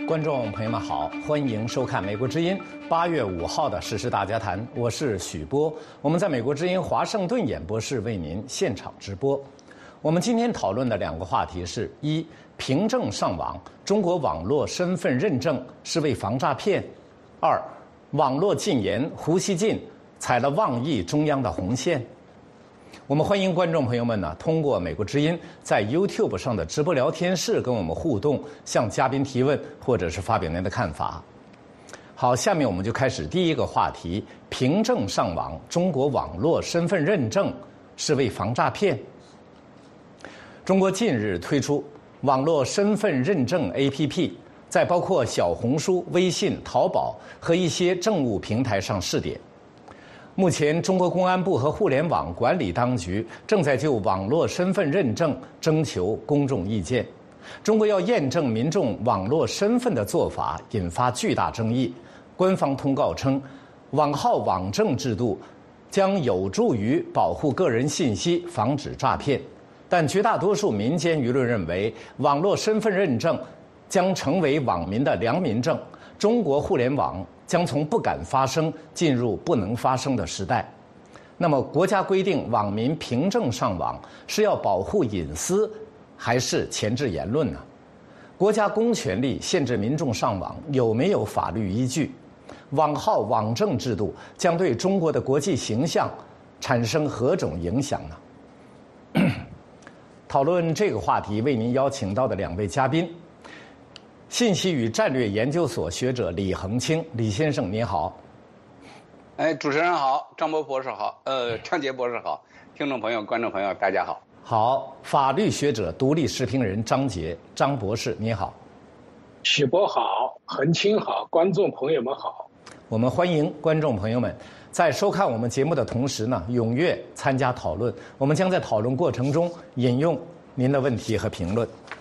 观众朋友们好，欢迎收看《美国之音》8月5号的时事大家谈，我是许波。我们在美国之音华盛顿演播室为您现场直播。我们今天讨论的两个话题是：一、凭证上网，中国网络身份认证是为防诈骗；二、网络禁言，胡锡进踩了妄议中央的红线。我们欢迎观众朋友们呢，通过美国之音在 YouTube 上的直播聊天室跟我们互动，向嘉宾提问，或者是发表您的看法。好，下面我们就开始第一个话题：凭证上网，中国网络身份认证是为防诈骗。中国近日推出网络身份认证 APP， 在包括小红书、微信、淘宝和一些政务平台上试点。目前，中国公安部和互联网管理当局正在就网络身份认证征求公众意见。中国要验证民众网络身份的做法引发巨大争议。官方通告称，网号网证制度将有助于保护个人信息，防止诈骗。但绝大多数民间舆论认为，网络身份认证将成为网民的良民证。中国互联网将从不敢发声进入不能发声的时代。那么，国家规定网民凭证上网是要保护隐私，还是钳制言论呢？国家公权力限制民众上网有没有法律依据？网号网证制度将对中国的国际形象产生何种影响呢？讨论这个话题，为您邀请到的两位嘉宾。信息与战略研究所学者李恒清，李先生您好。 主持人好，张博士好，张杰博士好，听众朋友、观众朋友大家好。 好，法律学者、独立时评人张杰，张博士您好。 许博好，恒清好，观众朋友们好。 我们欢迎观众朋友们在收看我们节目的同时呢，踊跃参加讨论。我们将在讨论过程中引用您的问题和评论。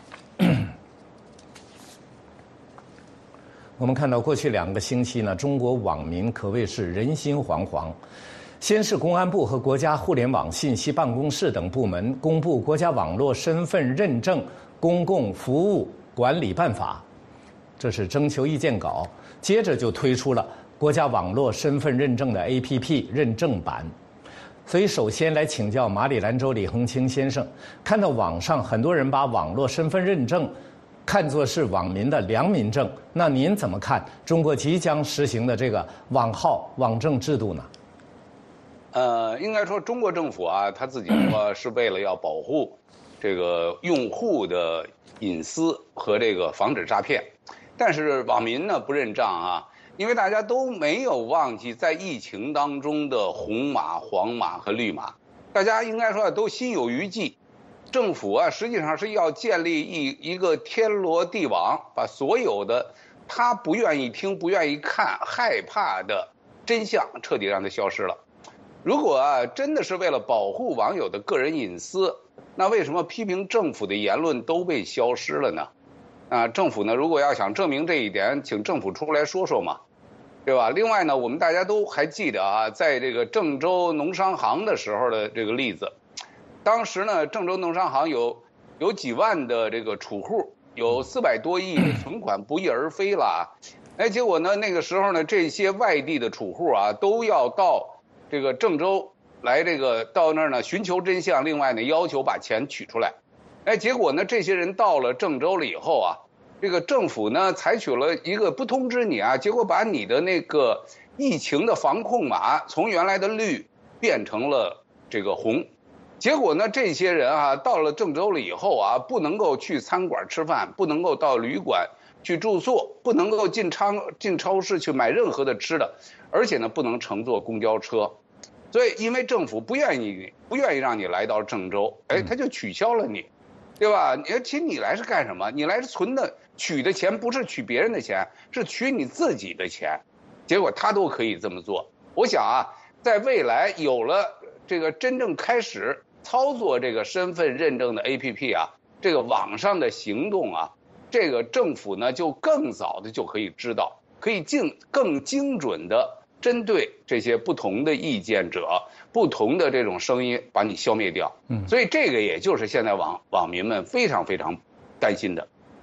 我们看到过去2个星期呢，中国网民可谓是人心惶惶。先是公安部和国家互联网信息办公室等部门公布《国家网络身份认证公共服务管理办法》，这是征求意见稿。接着就推出了国家网络身份认证的 APP 认证版。所以首先来请教马里兰州李恒清先生，看到网上很多人把网络身份认证看作是网民的良民证，那您怎么看中国即将实行的这个网号网证制度呢？ 应该说中国政府啊，他自己说是为了要保护这个用户的隐私和这个防止诈骗，但是网民呢不认账啊，因为大家都没有忘记在疫情当中的红码、黄码和绿码，大家应该说都心有余悸。政府啊，实际上是要建立一个天罗地网，把所有的他不愿意听、不愿意看、害怕的真相彻底让它消失了。如果啊真的是为了保护网友的个人隐私，那为什么批评政府的言论都被消失了呢？政府呢，如果要想证明这一点，请政府出来说说嘛，对吧？另外呢，我们大家都还记得啊，在这个郑州农商行的时候的这个例子。当时呢，郑州农商行有几万的这个储户，有400多亿的存款不翼而飞了。结果呢，那个时候呢，这些外地的储户啊，都要到这个郑州来，到那儿呢寻求真相，另外呢要求把钱取出来。结果呢，这些人到了郑州了以后啊，这个政府呢采取了一个不通知你啊，结果把你的那个疫情的防控码从原来的绿变成了这个红。结果呢，这些人啊，到了郑州了以后啊，不能够去餐馆吃饭，不能够到旅馆去住宿，不能够进超市去买任何的吃的，而且呢，不能乘坐公交车。所以，因为政府不愿意让你来到郑州，他就取消了你，对吧？其实你来是干什么？你来是取的钱不是取别人的钱，是取你自己的钱。结果他都可以这么做。我想啊，在未来有了这个真正开始操作这个身份认证的 APP 啊，这个网上的行动啊，这个政府呢就更早的就可以知道，可以更精准的针对这些不同的意见者、不同的这种声音，把你消灭掉。所以这个也就是现在网民们非常非常担心的。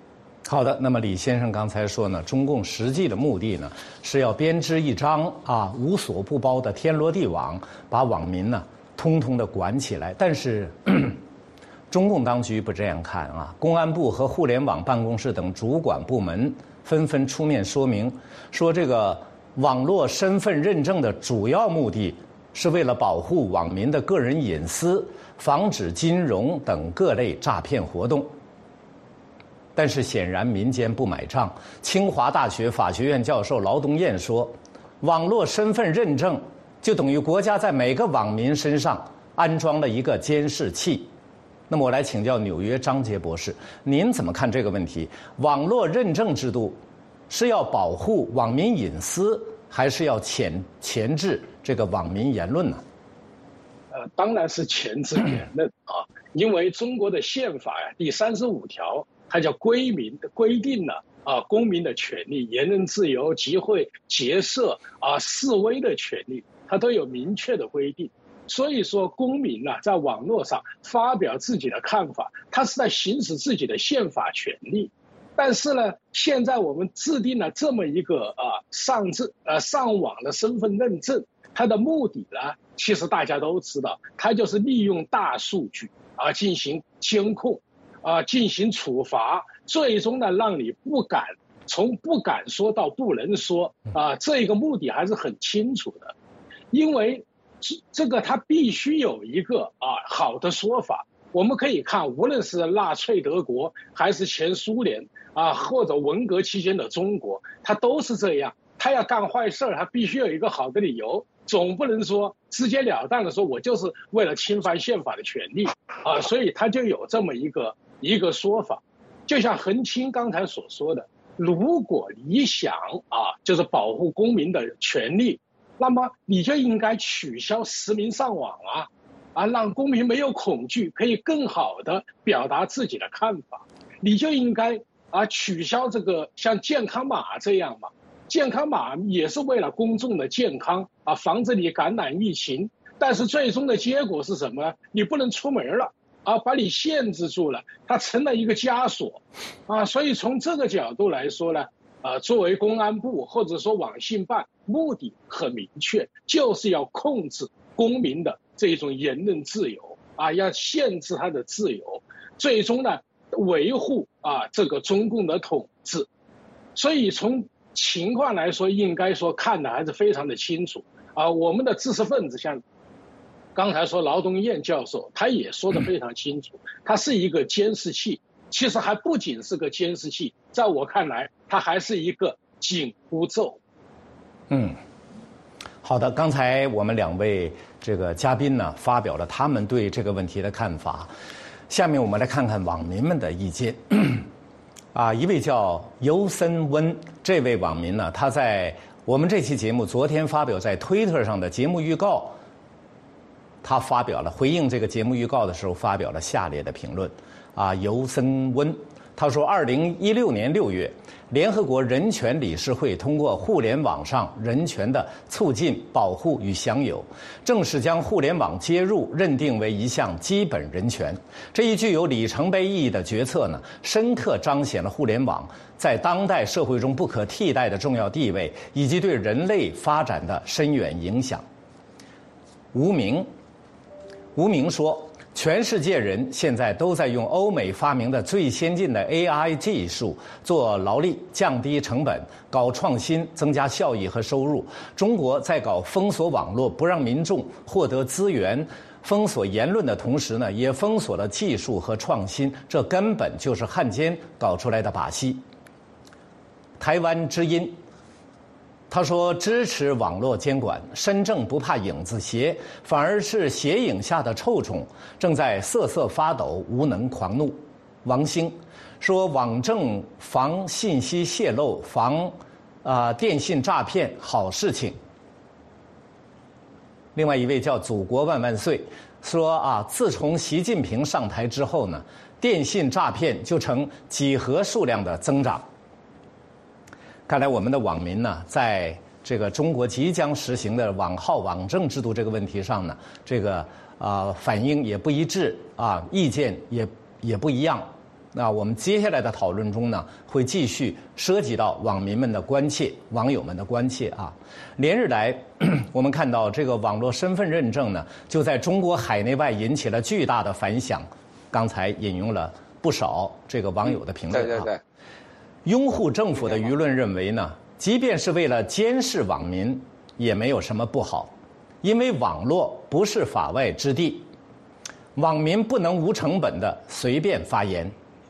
好的，那么李先生刚才说呢，中共实际的目的呢是要编织一张无所不包的天罗地网，把网民呢通通的管起来。但是中共当局不这样看啊，公安部和互联网办公室等主管部门纷纷出面说明，说这个网络身份认证的主要目的是为了保护网民的个人隐私，防止金融等各类诈骗活动。但是显然民间不买账。清华大学法学院教授劳东燕说，网络身份认证就等于国家在每个网民身上安装了一个监视器。那么我来请教纽约张杰博士，您怎么看这个问题？网络认证制度是要保护网民隐私，还是要钳制这个网民言论呢？ 当然是钳制言论啊，因为中国的宪法第35条。它叫规定了公民的权利，言论自由、集会、结社示威的权利，它都有明确的规定。所以说，公民在网络上发表自己的看法，他是在行使自己的宪法权利。但是呢，现在我们制定了这么一个上网的身份认证，它的目的呢，其实大家都知道，它就是利用大数据进行监控。进行处罚，最终呢让你从不敢说到不能说这个目的还是很清楚的，因为这个它必须有一个好的说法。我们可以看，无论是纳粹德国还是前苏联或者文革期间的中国，它都是这样。他要干坏事，他必须有一个好的理由，总不能说直截了当的说我就是为了侵犯宪法的权利所以他就有这么一个说法。就像恒清刚才所说的，如果你想就是保护公民的权利，那么你就应该取消实名上网让公民没有恐惧，可以更好的表达自己的看法。你就应该取消这个像健康码这样嘛，健康码也是为了公众的健康防止你感染疫情，但是最终的结果是什么呢？你不能出门了把你限制住了，它成了一个枷锁所以从这个角度来说呢，作为公安部或者说网信办，目的很明确，就是要控制公民的这种言论自由要限制他的自由，最终呢维护这个中共的统治。所以从情况来说，应该说看得还是非常的清楚我们的知识分子像刚才说劳东燕教授，他也说得非常清楚，它是一个监视器，其实还不仅是个监视器，在我看来它还是一个紧箍咒。 好的，刚才我们两位这个嘉宾呢发表了他们对这个问题的看法，下面我们来看看网民们的意见一位叫尤森温这位网民呢，他在我们这期节目昨天发表在推特上的节目预告，他发表了回应这个节目预告的时候发表了下列的评论尤森温他说，2016年6月，联合国人权理事会通过互联网上人权的促进、保护与享有，正式将互联网接入认定为一项基本人权。这一具有里程碑意义的决策呢，深刻彰显了互联网在当代社会中不可替代的重要地位，以及对人类发展的深远影响。吴明说，全世界人现在都在用欧美发明的最先进的 AI 技术做劳力，降低成本，搞创新，增加效益和收入。中国在搞封锁网络，不让民众获得资源，封锁言论的同时呢，也封锁了技术和创新，这根本就是汉奸搞出来的把戏。台湾之音他说，支持网络监管，身正不怕影子斜，反而是斜影下的臭虫，正在瑟瑟发抖，无能狂怒。王兴说，网政防信息泄露，防电信诈骗，好事情。另外一位叫祖国万万岁说自从习近平上台之后呢，电信诈骗就呈几何数量的增长。看来我们的网民呢，在这个中国即将实行的网号网政制度这个问题上呢，这个反应也不一致意见也不一样。 那我们接下来的讨论中呢，会继续涉及到网民们的关切、网友们的关切啊。连日来，我们看到这个网络身份认证呢，就在中国海内外引起了巨大的反响。刚才引用了不少这个网友的评论啊。 对。 拥护政府的舆论认为呢，即便是为了监视网民，也没有什么不好，因为网络不是法外之地，网民不能无成本的随便发言。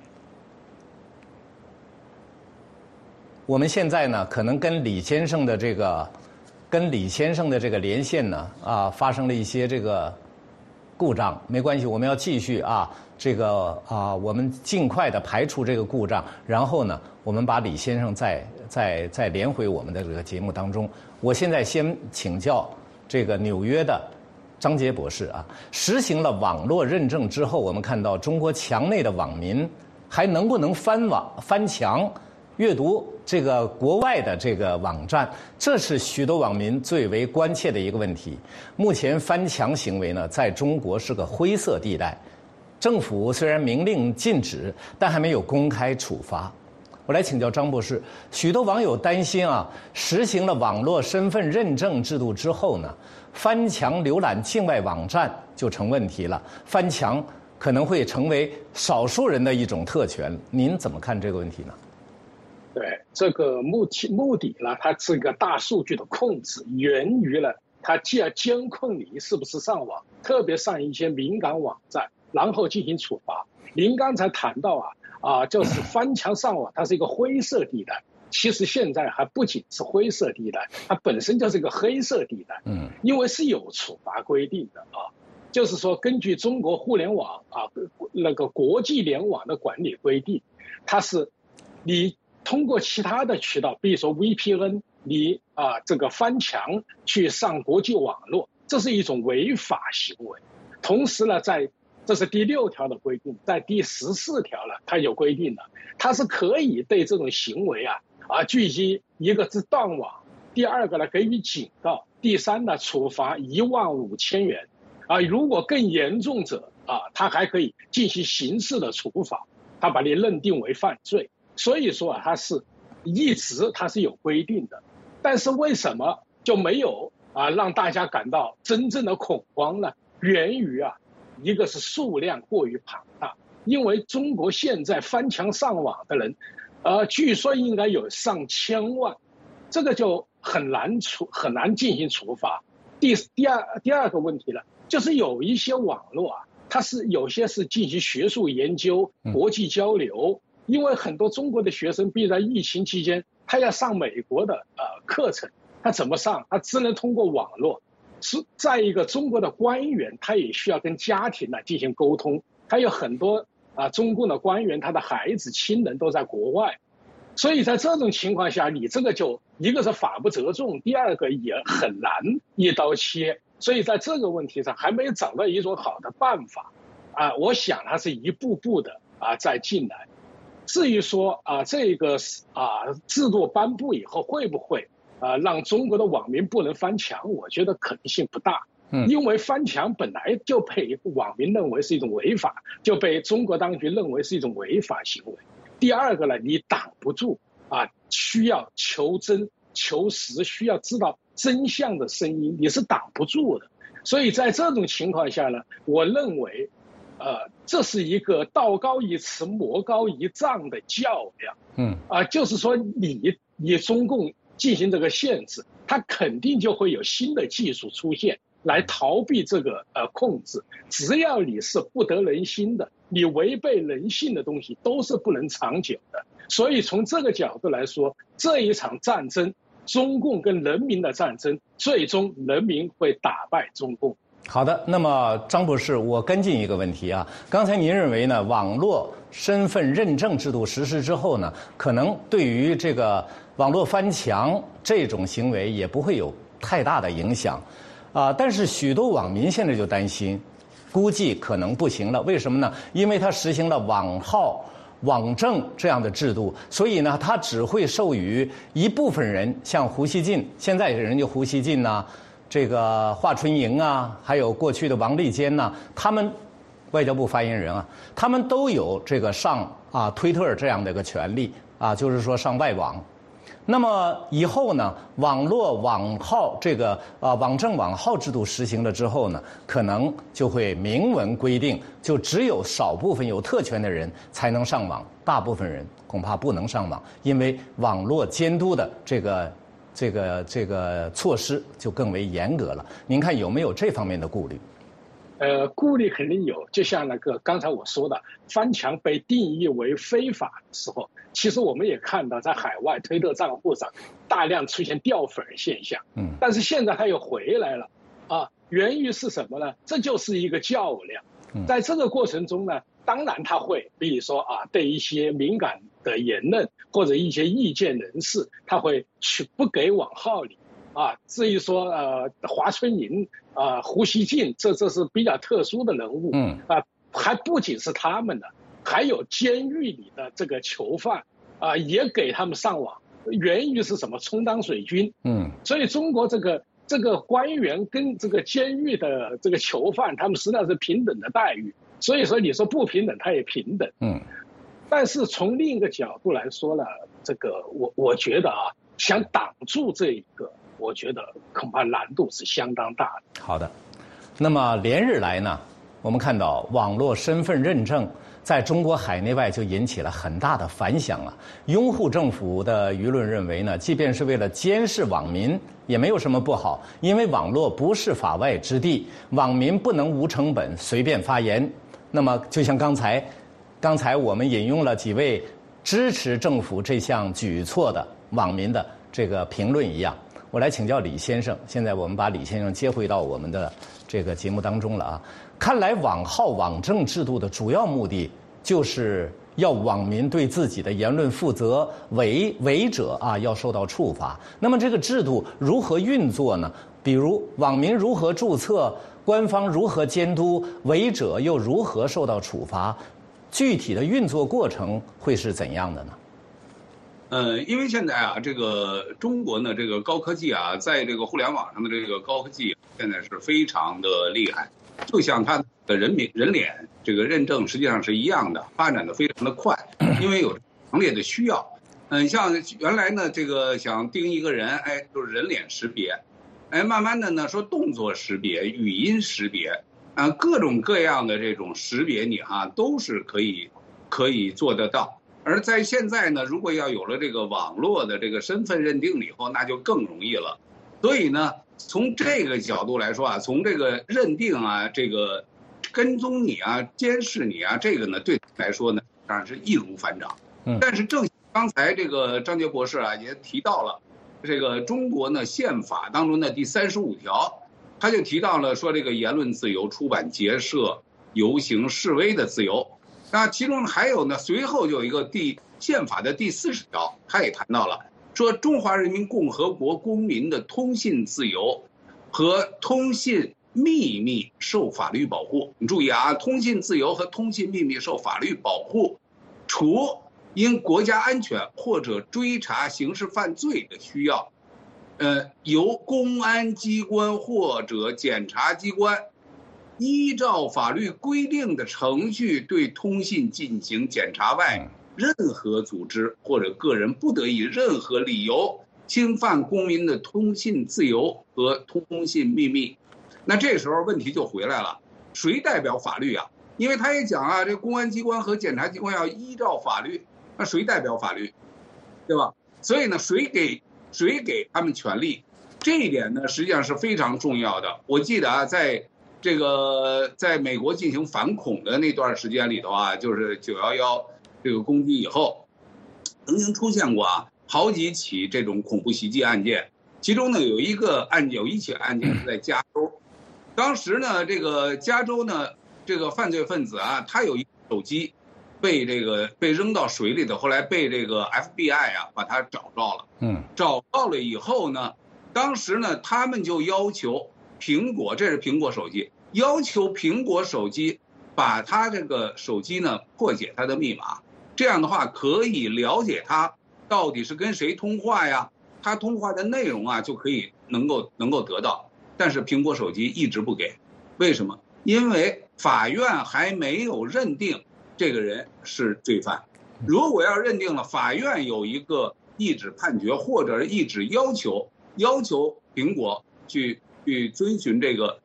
我们现在呢，可能跟李先生的这个连线呢，发生了一些这个故障，没关系，我们要继续我们尽快的排除这个故障，然后呢，我们把李先生再连回我们的这个节目当中。我现在先请教这个纽约的张杰博士啊，实行了网络认证之后，我们看到中国墙内的网民还能不能翻墙阅读这个国外的这个网站，这是许多网民最为关切的一个问题。目前翻墙行为呢，在中国是个灰色地带，政府虽然明令禁止，但还没有公开处罚。我来请教张博士，许多网友担心啊，实行了网络身份认证制度之后呢，翻墙浏览境外网站就成问题了，翻墙可能会成为少数人的一种特权。您怎么看这个问题呢？ 对，这个目的呢，它是一个大数据的控制，源于了它既要监控你是不是上网，特别上一些敏感网站，然后进行处罚。您刚才谈到就是翻墙上网，它是一个灰色地带。其实现在还不仅是灰色地带，它本身就是一个黑色地带。因为是有处罚规定的就是说根据中国互联网那个国际联网的管理规定，它是你通过其他的渠道，比如说 VPN， 你这个翻墙去上国际网络，这是一种违法行为。同时呢，这是第6条的规定，在第14条了，它有规定的，它是可以对这种行为具以一个是断网，第2个呢给予警告，第3呢处罚15000元如果更严重者它还可以进行刑事的处罚，它把你认定为犯罪。所以说它是一直它是有规定的，但是为什么就没有让大家感到真正的恐慌呢？源于一个是数量过于庞大，因为中国现在翻墙上网的人据说应该有上千万，这个就很难进行处罚。第二个问题了，就是有一些网络它是有些是进行学术研究、国际交流。因为很多中国的学生，比如在疫情期间，他要上美国的课程，他怎么上？他只能通过网络。再一个，中国的官员他也需要跟家庭进行沟通，他有很多中共的官员，他的孩子、亲人都在国外，所以在这种情况下，你这个就一个是法不责众，第二个也很难一刀切。所以在这个问题上还没有找到一种好的办法我想它是一步步的再进来。至于说这个制度颁布以后会不会让中国的网民不能翻墙，我觉得可能性不大。因为翻墙本来就被网民认为是一种违法，就被中国当局认为是一种违法行为。第二个呢，你挡不住需要求真求实，需要知道真相的声音，你是挡不住的。所以在这种情况下呢，我认为这是一个道高一尺魔高一丈的较量。就是说你中共进行这个限制，它肯定就会有新的技术出现来逃避这个控制。只要你是不得人心的，你违背人性的东西都是不能长久的。所以从这个角度来说，这一场战争，中共跟人民的战争，最终人民会打败中共。 好的，那么张博士，我跟进一个问题刚才您认为呢，网络身份认证制度实施之后呢，可能对于这个网络翻墙这种行为也不会有太大的影响但是许多网民现在就担心，估计可能不行了。为什么呢？因为它实行了网号、网证这样的制度，所以呢，它只会授予一部分人，像胡锡进，现在人家胡锡进这个华春莹还有过去的王立坚他们外交部发言人他们都有这个上推特这样的一个权利就是说上外网。那么以后呢，网络网号这个网证网号制度实行了之后呢，可能就会明文规定，就只有少部分有特权的人才能上网，大部分人恐怕不能上网，因为网络监督的这个措施就更为严格了。您看有没有这方面的顾虑？ 顾虑肯定有，就像那个刚才我说的，翻墙被定义为非法的时候，其实我们也看到在海外推特账户上大量出现掉粉现象。但是现在它又回来了源于是什么呢？这就是一个较量。在这个过程中呢，当然他会，比如说对一些敏感的言论或者一些意见人士，他会去不给网号里。至于说华春莹胡锡进，这是比较特殊的人物。还不仅是他们的，还有监狱里的这个囚犯也给他们上网，源于是什么？充当水军。所以中国这个官员跟这个监狱的这个囚犯，他们实际上是平等的待遇。所以说你说不平等，他也平等。但是从另一个角度来说呢，这个我觉得想挡住这一个，我觉得恐怕难度是相当大的。 好的，那么连日来呢，我们看到网络身份认证在中国海内外就引起了很大的反响拥护政府的舆论认为呢，即便是为了监视网民，也没有什么不好，因为网络不是法外之地，网民不能无成本随便发言。那么就像刚才我们引用了几位支持政府这项举措的网民的这个评论一样，我来请教李先生。现在我们把李先生接回到我们的这个节目当中了看来网号网证制度的主要目的就是要网民对自己的言论负责，违者要受到处罚。那么这个制度如何运作呢？比如网民如何注册，官方如何监督，违者又如何受到处罚？具体的运作过程会是怎样的呢？ 因为现在这个中国呢，这个高科技在这个互联网上的这个高科技现在是非常的厉害，就像它的人脸这个认证实际上是一样的，发展的非常的快，因为有强烈的需要。像原来呢，这个想盯一个人，就是人脸识别，慢慢的呢说动作识别、语音识别，各种各样的这种识别你都是可以做得到。而在现在呢，如果要有了这个网络的这个身份认定了以后，那就更容易了。所以呢，从这个角度来说从这个认定这个跟踪你监视你这个呢，对来说呢，当然是易如反掌。但是正刚才这个张杰博士也提到了，这个中国呢宪法当中的第35条，他就提到了说这个言论自由、出版、结社、游行、示威的自由。那其中还有呢，随后就有一个宪法的第40条，他也谈到了，说中华人民共和国公民的通信自由和通信秘密受法律保护。你注意通信自由和通信秘密受法律保护，除因国家安全或者追查刑事犯罪的需要，由公安机关或者检察机关依照法律规定的程序对通信进行检查外，任何组织或者个人不得以任何理由侵犯公民的通信自由和通信秘密。那这时候问题就回来了，谁代表法律因为他也讲这公安机关和检察机关要依照法律，那谁代表法律，对吧？所以呢，谁给他们权利，这一点呢实际上是非常重要的。我记得在美国进行反恐的那段时间里头就是911这个攻击以后，曾经出现过好几起这种恐怖袭击案件，其中呢有一起案件是在加州。当时呢这个加州呢这个犯罪分子他有一手机被扔到水里头，后来被这个 FBI 把他找到了。找到了以后呢，当时呢他们就要求苹果，这是苹果手机，要求苹果手机把他这个手机呢破解他的密码，这样的话可以了解他到底是跟谁通话他通话的内容就可以能够得到。但是苹果手机一直不给，为什么？因为法院还没有认定这个人是罪犯， 如果要认定了法院有一个一纸判决或者是一纸要求苹果去遵循这个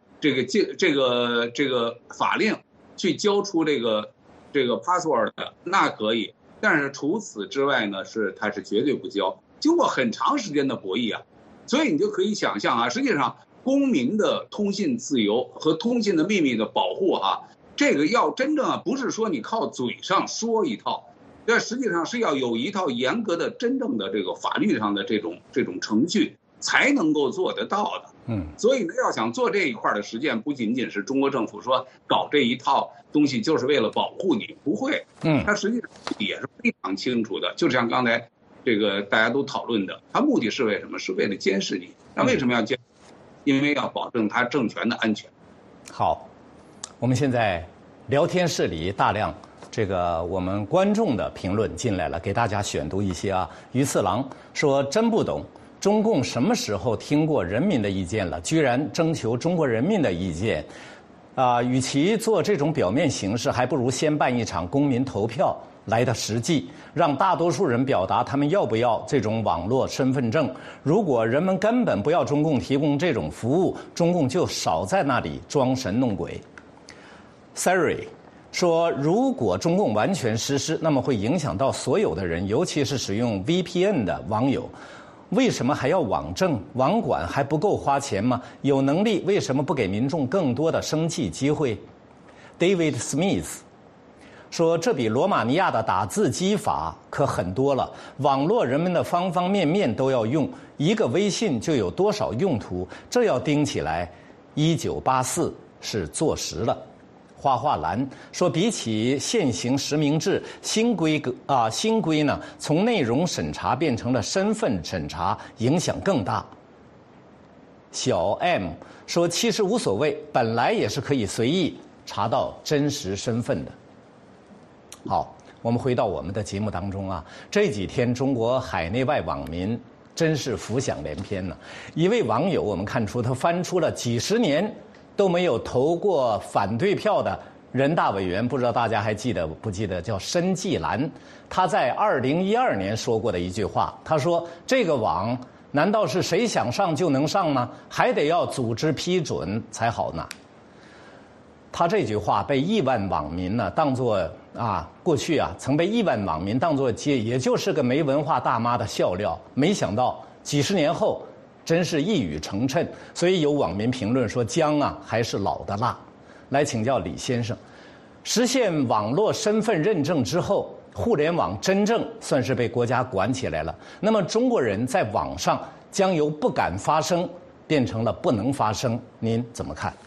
法令，去交出这个 password 的，那可以。但是除此之外呢，它是绝对不交。经过很长时间的博弈啊，所以你就可以想象啊，实际上公民的通信自由和通信的秘密的保护啊，这个要真正啊，不是说你靠嘴上说一套，这实际上是要有一套严格的、真正的这个法律上的这种程序才能够做得到的。所以呢，要想做这一块的实践，不仅仅是中国政府说搞这一套东西就是为了保护你，不会。它实际上也是非常清楚的，就像刚才这个大家都讨论的，它目的是为什么？是为了监视你。那为什么要监视？因为要保证它政权的安全。 好，我们现在聊天室里大量这个我们观众的评论进来了，给大家选读一些啊。于次郎说：“真不懂。中共什么时候听过人民的意见了？居然征求中国人民的意见，与其做这种表面形式，还不如先办一场公民投票来的实际，让大多数人表达他们要不要这种网络身份证。如果人们根本不要中共提供这种服务，中共就少在那里装神弄鬼。” Siri 说：“如果中共完全实施，那么会影响到所有的人，尤其是使用 VPN 的网友。为什么还要网政？网管还不够花钱吗？有能力为什么不给民众更多的生计机会？” David Smith 说：“这比罗马尼亚的打字机法可很多了。网络人们的方方面面都要用，一个微信就有多少用途？这要盯起来，1984是坐实了。”花花蓝说：“比起现行实名制，新规呢，从内容审查变成了身份审查，影响更大。”小 M 说：“其实无所谓，本来也是可以随意查到真实身份的。”好，我们回到我们的节目当中啊，这几天中国海内外网民真是浮想联翩呢。一位网友，我们看出他翻出了几十年都没有投过反对票的人大委员，不知道大家还记得不记得，叫申纪兰。他在2012年说过的一句话，他说：“这个网难道是谁想上就能上吗？还得要组织批准才好呢。”他这句话被亿万网民呢当作过去曾被亿万网民当作也就是个没文化大妈的笑料，没想到几十年后真是一语成谶。所以有网民评论说：“姜还是老的辣。”来请教李先生，实现网络身份认证之后，互联网真正算是被国家管起来了。那么中国人在网上将由不敢发声变成了不能发声，您怎么看？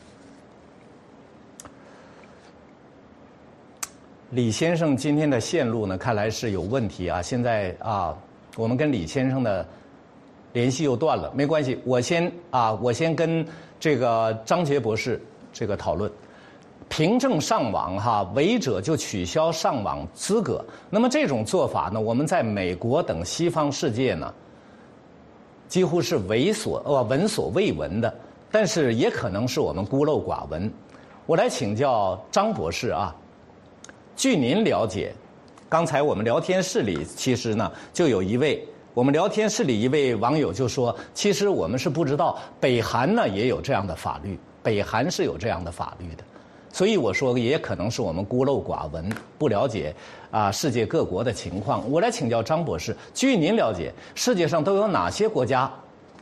李先生今天的线路呢，看来是有问题啊。现在我们跟李先生的联系又断了，没关系，我先跟这个张杰博士这个讨论。凭证上网违者就取消上网资格。那么这种做法呢，我们在美国等西方世界呢，几乎是闻所未闻的，但是也可能是我们孤陋寡闻。我来请教张博士啊，据您了解，刚才我们聊天室里其实呢就有一位网友就说，其实我们是不知道北韩呢也有这样的法律，北韩是有这样的法律的。所以我说也可能是我们孤陋寡闻，不了解世界各国的情况。我来请教张博士，据您了解，世界上都有哪些国家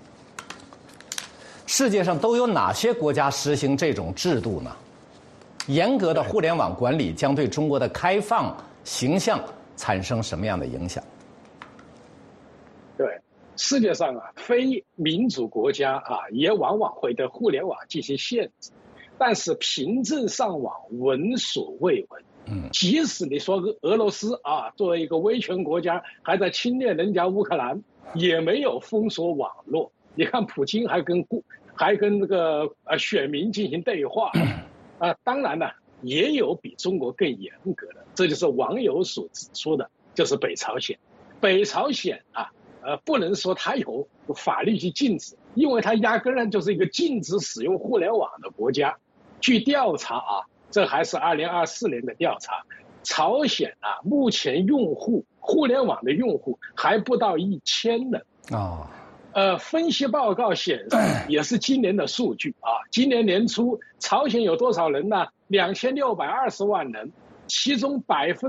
实行这种制度呢？严格的互联网管理将对中国的开放形象产生什么样的影响？ 对，世界上非民主国家也往往会对互联网进行限制。但是凭证上网闻所未闻。即使你说俄罗斯作为一个威权国家还在侵略人家乌克兰，也没有封锁网络。你看普京还跟这个选民进行对话。当然呢，也有比中国更严格的，这就是网友所指出的，就是北朝鲜。北朝鲜不能说它有法律去禁止，因为它压根儿就是一个禁止使用互联网的国家。据调查这还是2024年的调查， 朝鲜啊，目前互联网的用户还不到1000呢。分析报告显示，也是今年的数据啊。今年年初，朝鲜有多少人呢？2620万人，其中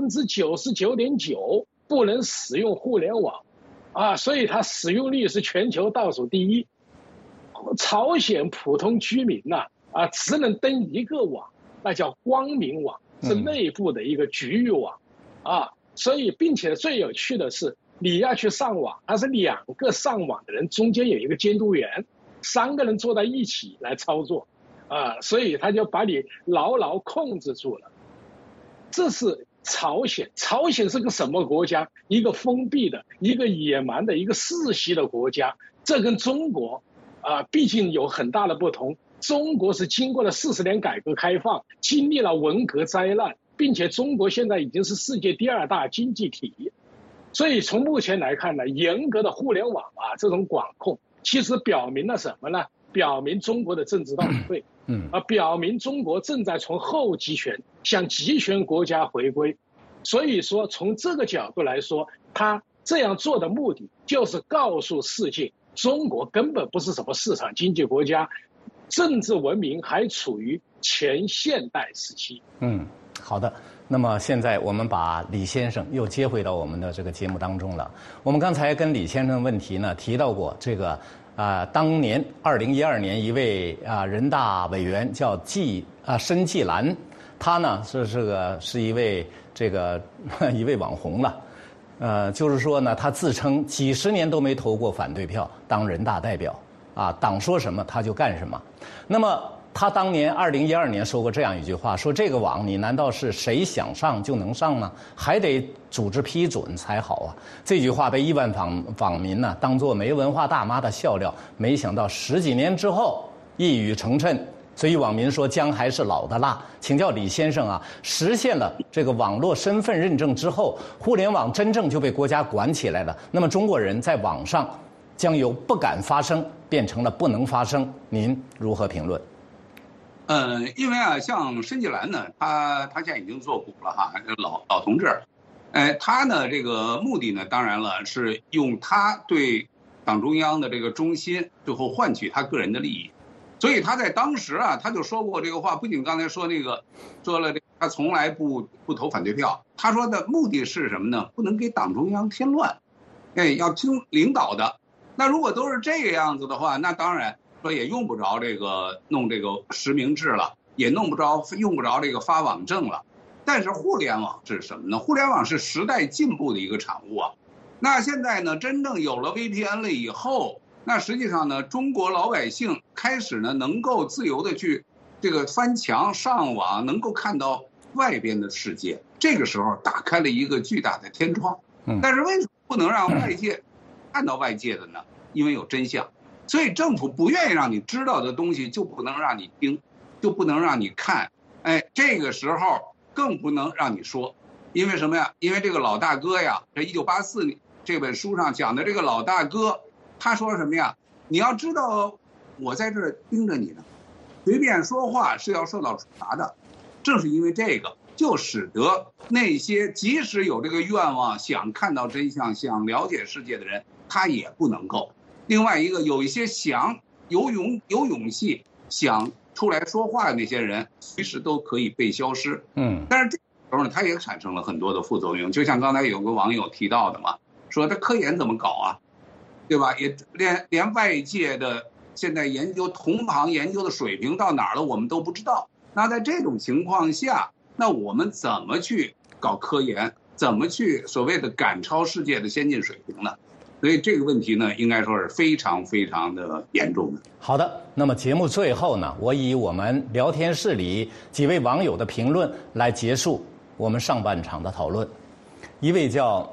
99.9%不能使用互联网，啊，所以它使用率是全球倒数第一。朝鲜普通居民呐，只能登一个网，那叫光明网，是内部的一个局域网，所以并且最有趣的是，你要去上网，它是2个上网的人中间有一个监督员，3个人坐在一起来操作，所以他就把你牢牢控制住了。这是朝鲜，朝鲜是个什么国家？一个封闭的、一个野蛮的、一个世袭的国家。这跟中国毕竟有很大的不同。中国是经过了40年改革开放，经历了文革灾难，并且中国现在已经是世界第2大经济体。所以从目前来看呢，严格的互联网这种管控，其实表明了什么呢？表明中国的政治倒退，表明中国正在从后集权向集权国家回归。所以说，从这个角度来说，他这样做的目的就是告诉世界，中国根本不是什么市场经济国家，政治文明还处于前现代时期。 好的。那么现在我们把李先生又接回到我们的这个节目当中了。我们刚才跟李先生的问题呢提到过这个当年2012年一位人大委员叫申纪兰，他呢是一位一位网红了。就是说呢，他自称几10年都没投过反对票当人大代表，党说什么他就干什么。那么他当年2012年说过这样一句话，说这个网你难道是谁想上就能上吗？还得组织批准才好啊。这句话被亿万网民呢当作没文化大妈的笑料，没想到10几年之后一语成谶。所以网民说姜还是老的辣。请教李先生实现了这个网络身份认证之后，互联网真正就被国家管起来了，那么中国人在网上将由不敢发声变成了不能发声，您如何评论？ 因为像申纪兰呢，他现在已经做股了哈，老同志，他呢这个目的呢，当然了是用他对党中央的这个忠心，最后换取他个人的利益。所以他在当时他就说过这个话，不仅刚才说了他从来不投反对票，他说的目的是什么呢？不能给党中央添乱，要听领导的。那如果都是这个样子的话，那当然说也用不着弄这个实名制了，也用不着这个发网证了。但是互联网是什么呢？互联网是时代进步的一个产物啊。那现在呢，真正有了 VPN 了以后，那实际上呢，中国老百姓开始呢能够自由的去这个翻墙上网，能够看到外边的世界。这个时候打开了一个巨大的天窗。但是为什么不能让外界看到外界的呢？因为有真相。所以政府不愿意让你知道的东西就不能让你听，就不能让你看。这个时候更不能让你说。因为什么呀？因为这个老大哥呀，这1984这本书上讲的这个老大哥，他说什么呀？你要知道我在这儿盯着你呢，随便说话是要受到处罚的。正是因为这个，就使得那些即使有这个愿望想看到真相想了解世界的人，他也不能够。另外一个，有一些有勇气想出来说话的那些人，随时都可以被消失。但是这时候呢，它也产生了很多的副作用。就像刚才有个网友提到的嘛，说这科研怎么搞啊，对吧？也连外界的现在同行研究的水平到哪儿了，我们都不知道。那在这种情况下，那我们怎么去搞科研？怎么去所谓的赶超世界的先进水平呢？所以这个问题呢，应该说是非常非常的严重的。 好的，那么节目最后呢，我以我们聊天室里几位网友的评论来结束我们上半场的讨论。一位叫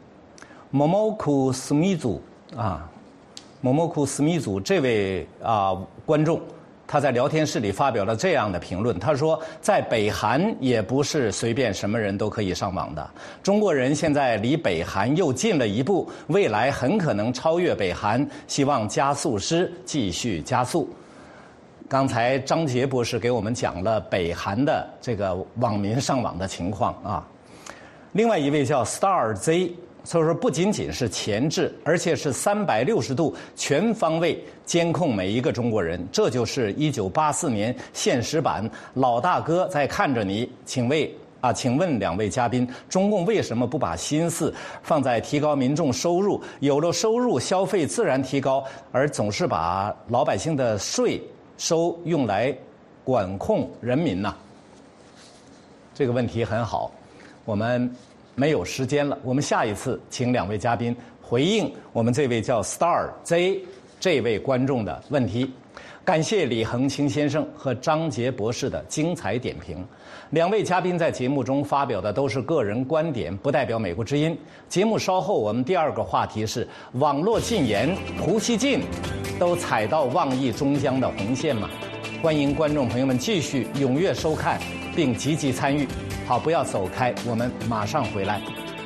Momoku Smizu Momoku Smizu 这位观众，他在聊天室里发表了这样的评论，他说在北韩也不是随便什么人都可以上网的，中国人现在离北韩又近了一步，未来很可能超越北韩，希望加速师继续加速。刚才张杰博士给我们讲了北韩的这个网民上网的情况另外一位叫 Star Z， 所以说不仅仅是前置，而且是360度全方位监控每一个中国人。这就是1984年现实版老大哥在看着你。请问两位嘉宾，中共为什么不把心思放在提高民众收入？有了收入，消费自然提高，而总是把老百姓的税收用来管控人民呢？这个问题很好，我们没有时间了，我们下一次请两位嘉宾回应我们这位叫 Star Z 这位观众的问题。感谢李恒清先生和张杰博士的精彩点评。两位嘉宾在节目中发表的都是个人观点，不代表美国之音。节目稍后我们第二个话题是网络禁言，胡锡进都踩到妄议中央的红线吗？欢迎观众朋友们继续踊跃收看并积极参与。好，不要走开，我们马上回来。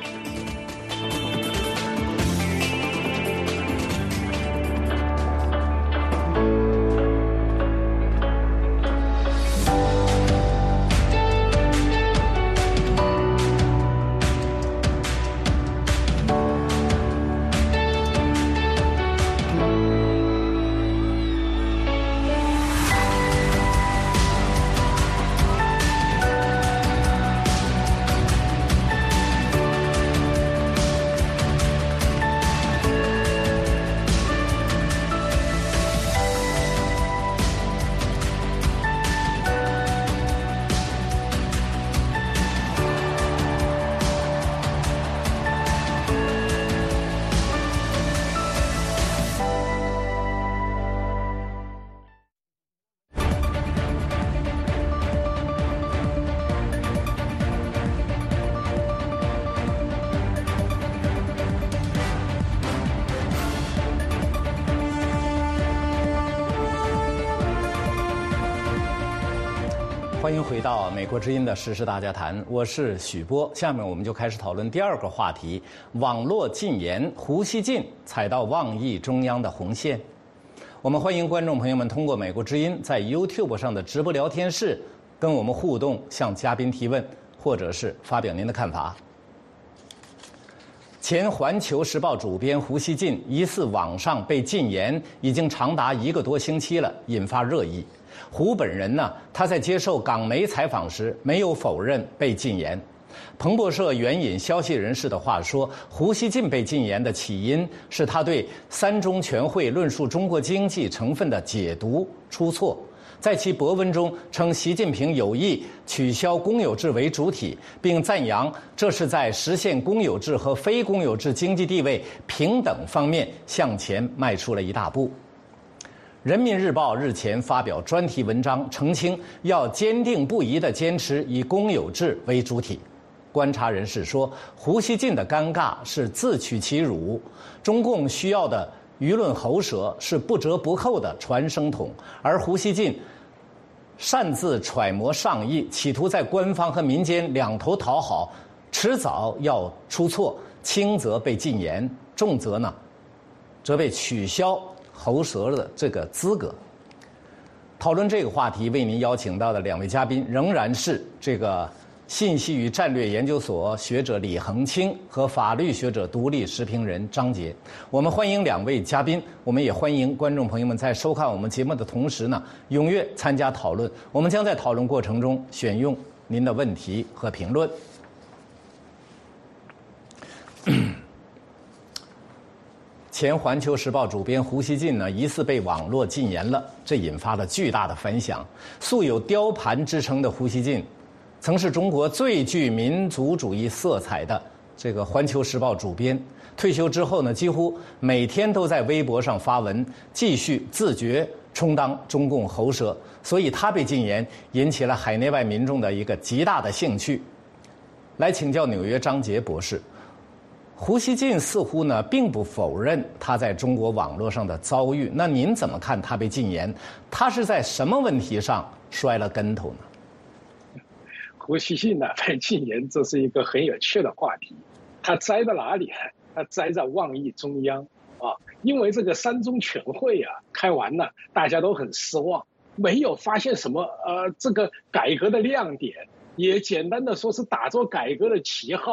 欢迎回到美国之音的时事大家谈，我是许波。下面我们就开始讨论第二个话题：网络禁言，胡锡进踩到妄议中央的红线。我们欢迎观众朋友们通过美国之音在 YouTube 上的直播聊天室跟我们互动，向嘉宾提问，或者是发表您的看法。前《环球时报》主编胡锡进疑似网上被禁言，已经长达1个多星期了，引发热议。胡本人呢，他在接受港媒采访时没有否认被禁言。彭博社援引消息人士的话说，胡锡进被禁言的起因是他对3中全会论述中国经济成分的解读出错。在其博文中称习近平有意取消公有制为主体，并赞扬这是在实现公有制和非公有制经济地位平等方面向前迈出了一大步。人民日报日前发表专题文章，澄清要坚定不移地坚持以公有制为主体。观察人士说，胡锡进的尴尬是自取其辱，中共需要的舆论喉舌是不折不扣的传声筒，而胡锡进擅自揣摩上意，企图在官方和民间两头讨好，迟早要出错，轻则被禁言，重则呢，则被取消喉舌的这个资格。讨论这个话题，为您邀请到的两位嘉宾仍然是这个信息与战略研究所学者李恒清和法律学者、独立时评人张杰。我们欢迎两位嘉宾，我们也欢迎观众朋友们在收看我们节目的同时呢，踊跃参加讨论。我们将在讨论过程中选用您的问题和评论。前《环球时报》主编胡锡进呢，疑似被网络禁言了，这引发了巨大的反响。素有雕盘之称的胡锡进，曾是中国最具民族主义色彩的这个《环球时报》主编。退休之后呢，几乎每天都在微博上发文，继续自觉充当中共喉舌。所以他被禁言，引起了海内外民众的一个极大的兴趣。来请教纽约张杰博士。胡锡进似乎呢并不否认他在中国网络上的遭遇，那您怎么看他被禁言？他是在什么问题上摔了跟头呢？ 胡锡进呢被禁言，这是一个很有趣的话题。他栽在哪里？他栽在妄议中央啊！因为这个3中全会啊开完了，大家都很失望，没有发现什么这个改革的亮点，也简单的说是打着改革的旗号。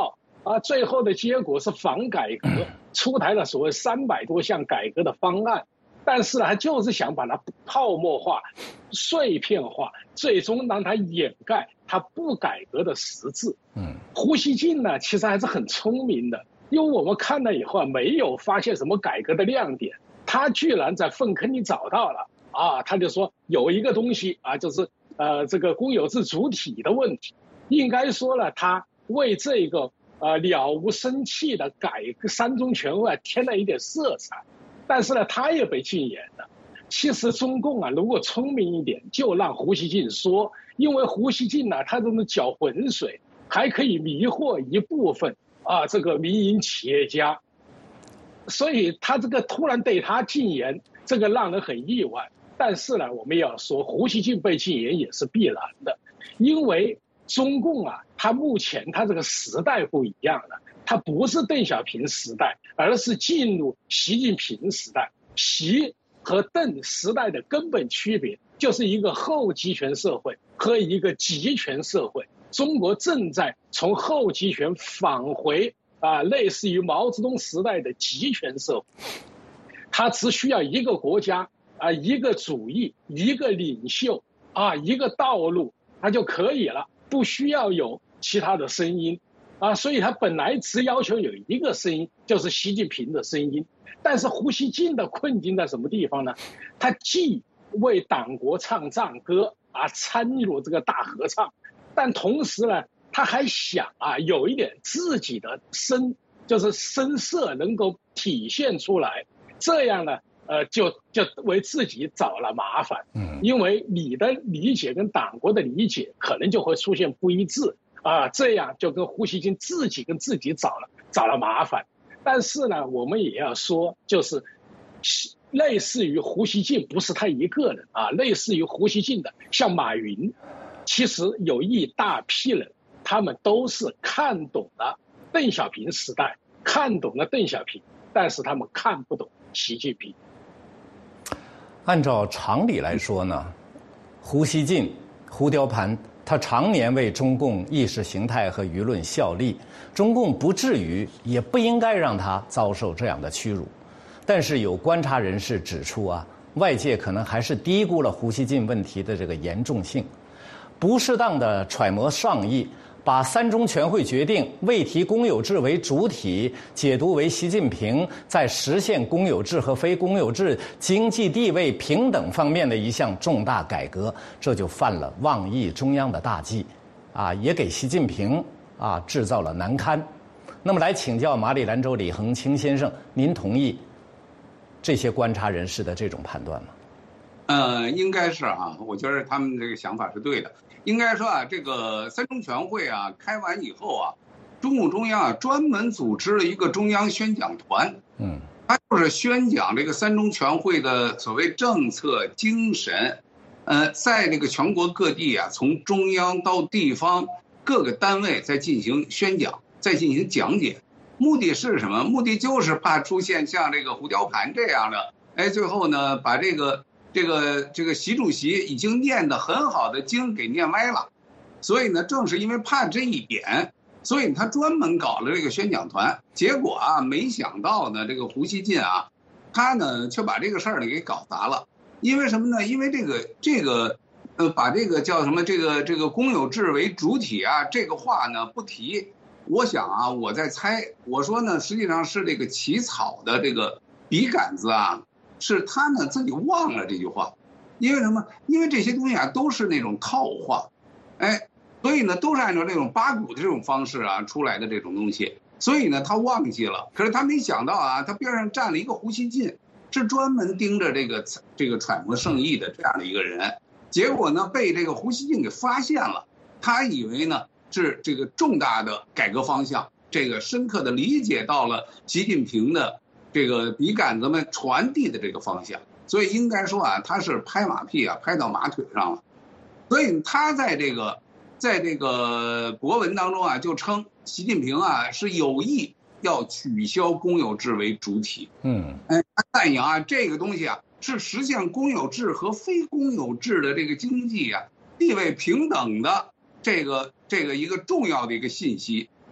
最后的结果是反改革，出台了所谓300多项改革的方案，但是呢，他就是想把它泡沫化、碎片化，最终让它掩盖他不改革的实质。胡锡进呢，其实还是很聪明的，因为我们看了以后没有发现什么改革的亮点，他居然在粪坑里找到了他就说有一个东西就是这个公有制主体的问题，应该说呢，他为这个了无生气的改革三中全会添了一点色彩，但是呢，他也被禁言了。其实中共如果聪明一点，就让胡锡进说，因为胡锡进呢，他这种搅浑水，还可以迷惑一部分这个民营企业家，所以他这个突然对他禁言，这个让人很意外。但是呢，我们要说，胡锡进被禁言也是必然的，因为中共他目前他这个时代不一样了，他不是邓小平时代，而是进入习近平时代。习和邓时代的根本区别就是一个后集权社会和一个集权社会。中国正在从后集权返回类似于毛泽东时代的集权社会，它只需要一个国家一个主义，一个领袖一个道路，它就可以了，不需要有其他的声音所以他本来只要求有一个声音，就是习近平的声音。但是胡锡进的困境在什么地方呢？他既为党国唱战歌参与这个大合唱，但同时呢，他还想有一点自己的就是声色能够体现出来，这样呢就为自己找了麻烦。因为你的理解跟党国的理解可能就会出现不一致这样就跟胡锡进自己跟自己找了麻烦。但是呢，我们也要说，就是类似于胡锡进不是他一个人类似于胡锡进的像马云，其实有一大批人，他们都是看懂了邓小平时代，看懂了邓小平，但是他们看不懂习近平。 按照常理来说呢，胡锡进、胡雕盘他常年为中共意识形态和舆论效力，中共不至于也不应该让他遭受这样的屈辱。但是有观察人士指出外界可能还是低估了胡锡进问题的这个严重性，不适当的揣摩上意，把三中全会决定未提公有制为主体解读为习近平在实现公有制和非公有制经济地位平等方面的一项重大改革，这就犯了妄议中央的大忌也给习近平制造了难堪。那么来请教马里兰州李恒清先生，您同意这些观察人士的这种判断吗？ 应该是我觉得他们这个想法是对的。应该说这个三中全会开完以后中共中央专门组织了一个中央宣讲团，他就是宣讲这个三中全会的所谓政策精神，在这个全国各地从中央到地方各个单位在进行宣讲，在进行讲解。目的是什么？目的就是怕出现像这个胡雕盘这样的，最后呢把这个习主席已经念得很好的经给念歪了。所以呢，正是因为怕这一点，所以他专门搞了这个宣讲团。结果没想到呢，这个胡锡进他呢却把这个事儿呢给搞砸了。因为什么呢？因为这个把这个叫什么这个公有制为主体这个话呢不提。我想我在猜，我说呢，实际上是这个起草的这个笔杆子是他呢自己忘了这句话。因为什么？因为这些东西都是那种套话，所以呢都是按照这种八股的这种方式出来的这种东西，所以呢他忘记了。可是他没想到他边上站了一个胡锡进，是专门盯着这个揣摩圣意的这样的一个人。结果呢被这个胡锡进给发现了，他以为呢是这个重大的改革方向，这个深刻的理解到了习近平的这个笔杆子们传递的这个方向，所以应该说他是拍马屁拍到马腿上了。所以他在这个博文当中就称习近平是有意要取消公有制为主体。他赞扬这个东西是实现公有制和非公有制的这个经济地位平等的这个一个重要的一个信息。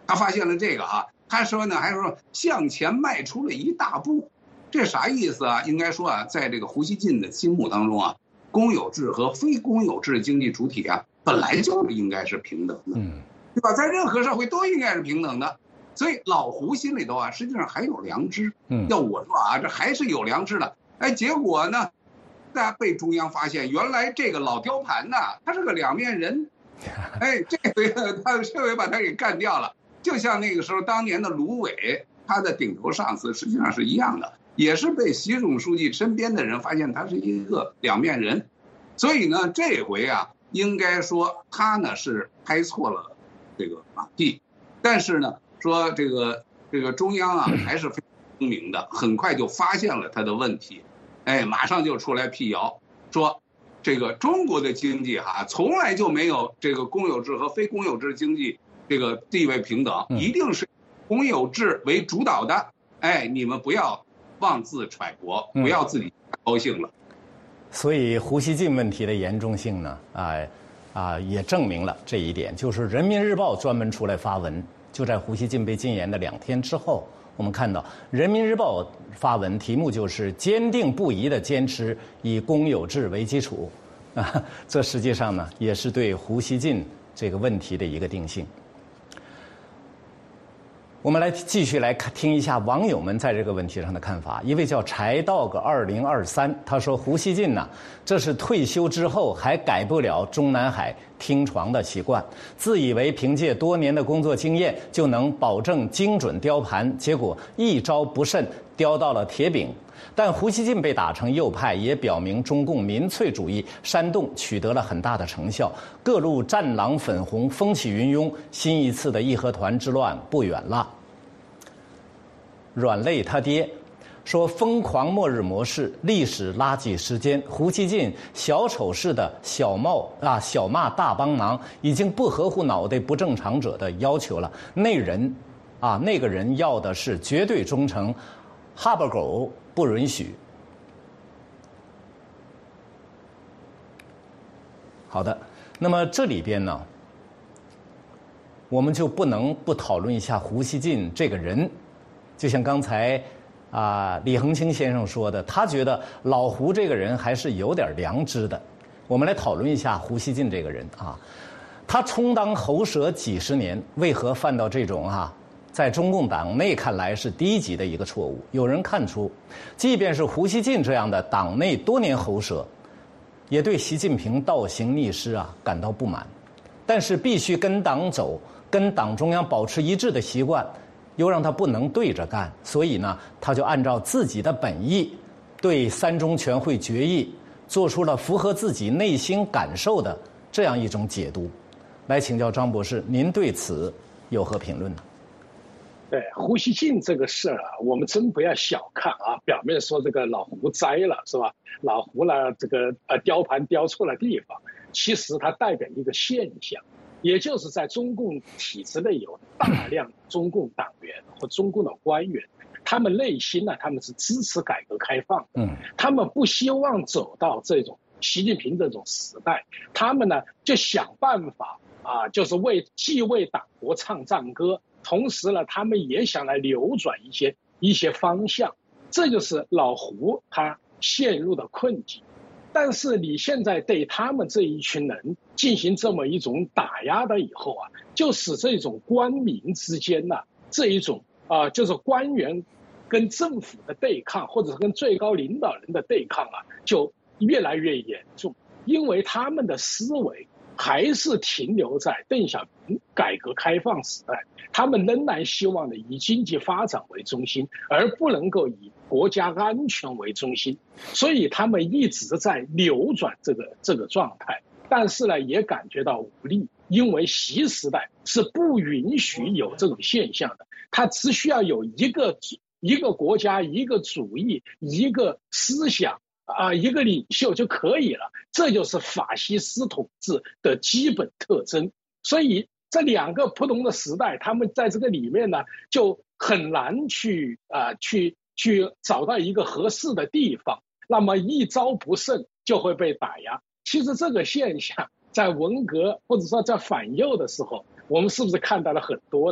他发现了这个啊，他说呢，还说向前迈出了一大步，这啥意思啊？应该说啊，在这个胡锡进的心目当中啊，公有制和非公有制经济主体啊，本来就应该是平等的，对吧？在任何社会都应该是平等的。所以老胡心里头啊，实际上还有良知。要我说啊，这还是有良知的。哎，结果呢，大家被中央发现，原来这个老雕盘呢，他是个两面人。哎，这回把他给干掉了。就像那个时候当年的卢伟，他的顶头上司实际上是一样的，也是被习总书记身边的人发现他是一个两面人。所以呢，这回啊，应该说他呢是拍错了这个马屁，但是呢，说这个中央啊还是非常聪明的，很快就发现了他的问题，哎，马上就出来辟谣，说这个中国的经济哈，从来就没有这个公有制和非公有制经济这个地位平等，一定是公有制为主导的。哎，你们不要妄自揣摩，不要自己高兴了。 所以胡锡进问题的严重性呢，也证明了这一点。就是《人民日报》专门出来发文，就在胡锡进被禁言的2天之后，我们看到《人民日报》发文，题目就是坚定不移地坚持以公有制为基础。这实际上呢，也是对胡锡进这个问题的一个定性。我们继续来听一下网友们在这个问题上的看法。一位叫柴道个2023，他说胡锡进呢，这是退休之后还改不了中南海听床的习惯，自以为凭借多年的工作经验就能保证精准雕盘，结果一招不慎雕到了铁饼。但胡锡进被打成右派，也表明中共民粹主义煽动取得了很大的成效，各路战狼粉红风起云涌，新一次的义和团之乱不远了。软肋他爹说，疯狂末日模式，历史垃圾时间，胡锡进小丑式的小骂大帮忙，已经不合乎脑袋不正常者的要求了。那个人要的是绝对忠诚，哈巴狗不允许。好的，那么这里边呢，我们就不能不讨论一下胡锡进这个人。就像刚才李恒清先生说的，他觉得老胡这个人还是有点良知的。我们来讨论一下胡锡进这个人啊，他充当喉舌几十年，为何犯到这种在中共党内看来是低级的一个错误？有人看出，即便是胡锡进这样的党内多年喉舌，也对习近平倒行逆施感到不满，但是必须跟党走，跟党中央保持一致的习惯，又让他不能对着干，所以呢，他就按照自己的本意，对3中全会决议做出了符合自己内心感受的这样一种解读。来请教张博士，您对此有何评论呢？ 对胡锡进这个事儿我们真不要小看表面说这个老胡栽了是吧？老胡呢这个雕盘雕错了地方，其实它代表一个现象。也就是在中共体制内有大量中共党员和中共的官员，他们内心呢，他们是支持改革开放的，他们不希望走到这种习近平这种时代，他们呢就想办法就是既为党国唱赞歌，同时呢，他们也想来扭转一些方向，这就是老胡他陷入的困境。但是你现在对他们这一群人进行这么一种打压的以后就使这种官民之间这一种就是官员跟政府的对抗，或者是跟最高领导人的对抗就越来越严重，因为他们的思维还是停留在邓小平改革开放时代，他们仍然希望以经济发展为中心，而不能够以国家安全为中心，所以他们一直在扭转这个状态，但是呢，也感觉到无力，因为习时代是不允许有这种现象的，他只需要有一个国家、一个主义、一个思想一个领袖就可以了，这就是法西斯统治的基本特征。所以这2个不同的时代，他们在这个里面呢，就很难去找到一个合适的地方，那么一招不慎就会被打压。其实这个现象在文革或者说在反右的时候，我们是不是看到了很多呢？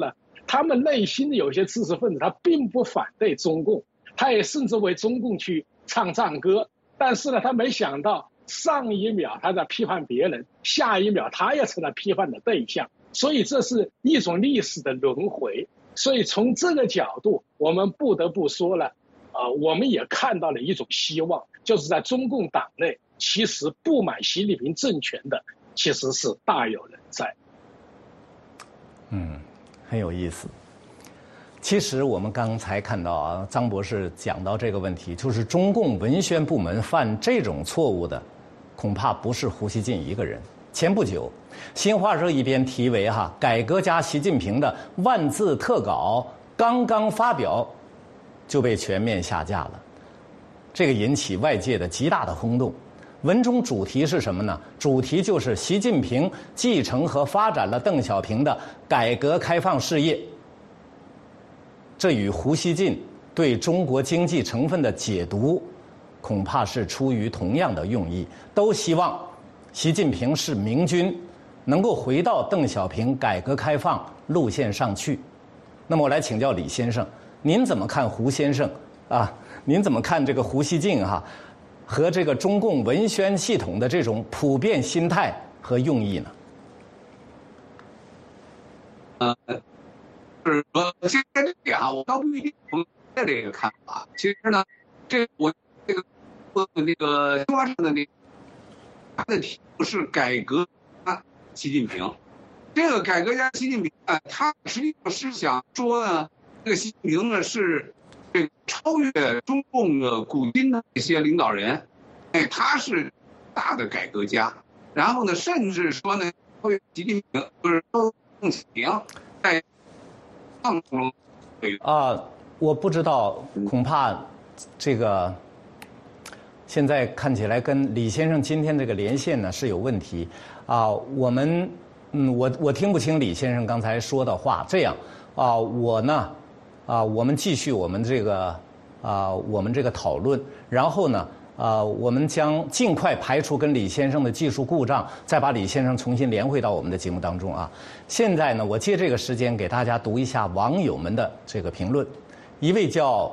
他们内心的有些知识分子，他并不反对中共，他也甚至为中共去唱赞歌，但是呢，他没想到上一秒他在批判别人，下一秒他也成了批判的对象，所以这是一种历史的轮回。所以从这个角度，我们不得不说了，我们也看到了一种希望，就是在中共党内，其实不满习近平政权的其实是大有人在。 很有意思。其实我们刚才看到啊，张博士讲到这个问题，就是中共文宣部门犯这种错误的，恐怕不是胡锡进一个人。前不久，新华社一篇题为“改革家习近平”的万字特稿刚刚发表，就被全面下架了，这个引起外界的极大的轰动。文中主题是什么呢？主题就是习近平继承和发展了邓小平的改革开放事业。这与胡锡进对中国经济成分的解读，恐怕是出于同样的用意，都希望习近平是明君，能够回到邓小平改革开放路线上去。那么我来请教李先生，您怎么看胡先生啊？您怎么看这个胡锡进和这个中共文宣系统的这种普遍心态和用意呢？ 是说现在这个我倒不一定同意这个看法。其实呢，我这个新华社的他的题目是改革家习近平。这个改革家习近平他实际上是想说呢，这个习近平呢是超越中共的古今的一些领导人，他是大的改革家。然后呢，甚至说呢，超越习近平就是邓小平在当中我不知道，恐怕这个现在看起来跟李先生今天这个连线呢是有问题我听不清李先生刚才说的话。这样我们继续我们这个讨论，然后呢我们将尽快排除跟李先生的技术故障，再把李先生重新连回到我们的节目当中现在呢，我借这个时间给大家读一下网友们的这个评论。一位叫